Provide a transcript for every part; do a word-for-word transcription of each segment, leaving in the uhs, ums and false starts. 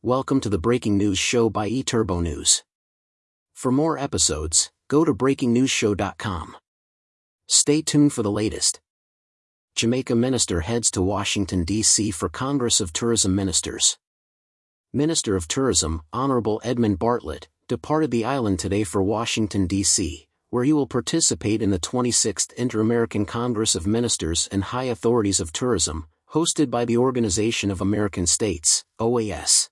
Welcome to the Breaking News Show by eTurbo News. For more episodes, go to breaking news show dot com. Stay tuned for the latest. Jamaica minister heads to Washington, D C for Congress of Tourism Ministers. Minister of Tourism, Honorable Edmund Bartlett, departed the island today for Washington, D C, where he will participate in the twenty-sixth Inter-American Congress of Ministers and High Authorities of Tourism, hosted by the Organization of American States, O A S.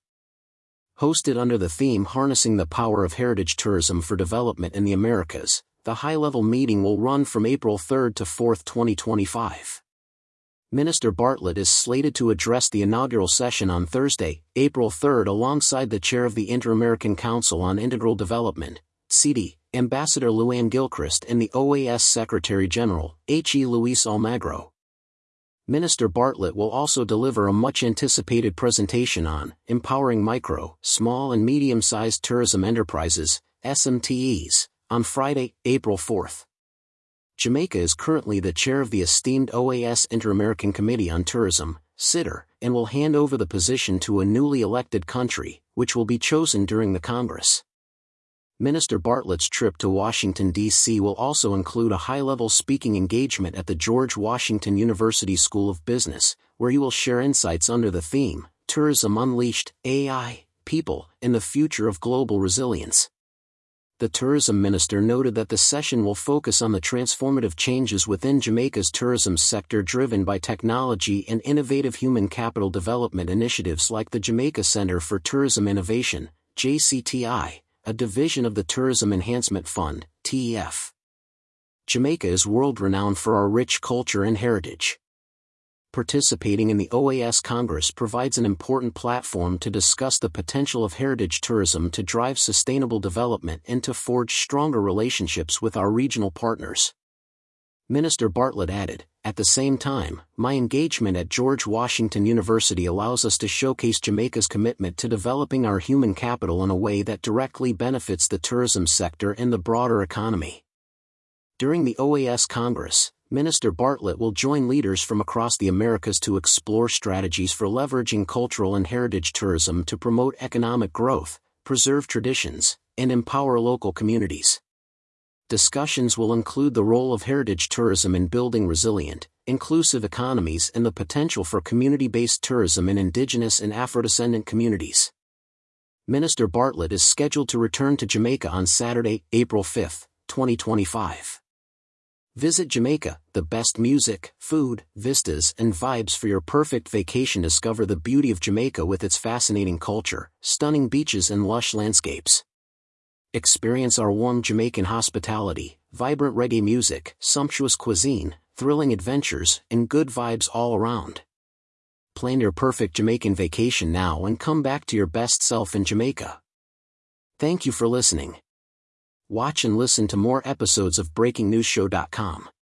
Hosted under the theme Harnessing the Power of Heritage Tourism for Development in the Americas, the high-level meeting will run from April third to fourth, twenty twenty-five. Minister Bartlett is slated to address the inaugural session on Thursday, April third alongside the chair of the Inter-American Council on Integral Development, C D, Ambassador Luann Gilchrist and the O A S Secretary-General, H E Luis Almagro. Minister Bartlett will also deliver a much-anticipated presentation on Empowering Micro, Small and Medium-Sized Tourism Enterprises, S M T Es, on Friday, April fourth. Jamaica is currently the chair of the esteemed O A S Inter-American Committee on Tourism, C I T R, and will hand over the position to a newly elected country, which will be chosen during the Congress. Minister Bartlett's trip to Washington, D C will also include a high-level speaking engagement at the George Washington University School of Business, where he will share insights under the theme, Tourism Unleashed, A I, People, and the Future of Global Resilience. The tourism minister noted that the session will focus on the transformative changes within Jamaica's tourism sector driven by technology and innovative human capital development initiatives like the Jamaica Center for Tourism Innovation, J C T I, a division of the Tourism Enhancement Fund, T E F. Jamaica is world-renowned for our rich culture and heritage. Participating in the O A S Congress provides an important platform to discuss the potential of heritage tourism to drive sustainable development and to forge stronger relationships with our regional partners. Minister Bartlett added, "At the same time, my engagement at George Washington University allows us to showcase Jamaica's commitment to developing our human capital in a way that directly benefits the tourism sector and the broader economy." During the O A S Congress, Minister Bartlett will join leaders from across the Americas to explore strategies for leveraging cultural and heritage tourism to promote economic growth, preserve traditions, and empower local communities. Discussions will include the role of heritage tourism in building resilient, inclusive economies and the potential for community-based tourism in indigenous and Afro-descendant communities. Minister Bartlett is scheduled to return to Jamaica on Saturday, April fifth, twenty twenty-five. Visit Jamaica, the best music, food, vistas and vibes for your perfect vacation. Discover the beauty of Jamaica with its fascinating culture, stunning beaches and lush landscapes. Experience our warm Jamaican hospitality, vibrant reggae music, sumptuous cuisine, thrilling adventures, and good vibes all around. Plan your perfect Jamaican vacation now and come back to your best self in Jamaica. Thank you for listening. Watch and listen to more episodes of breaking news show dot com.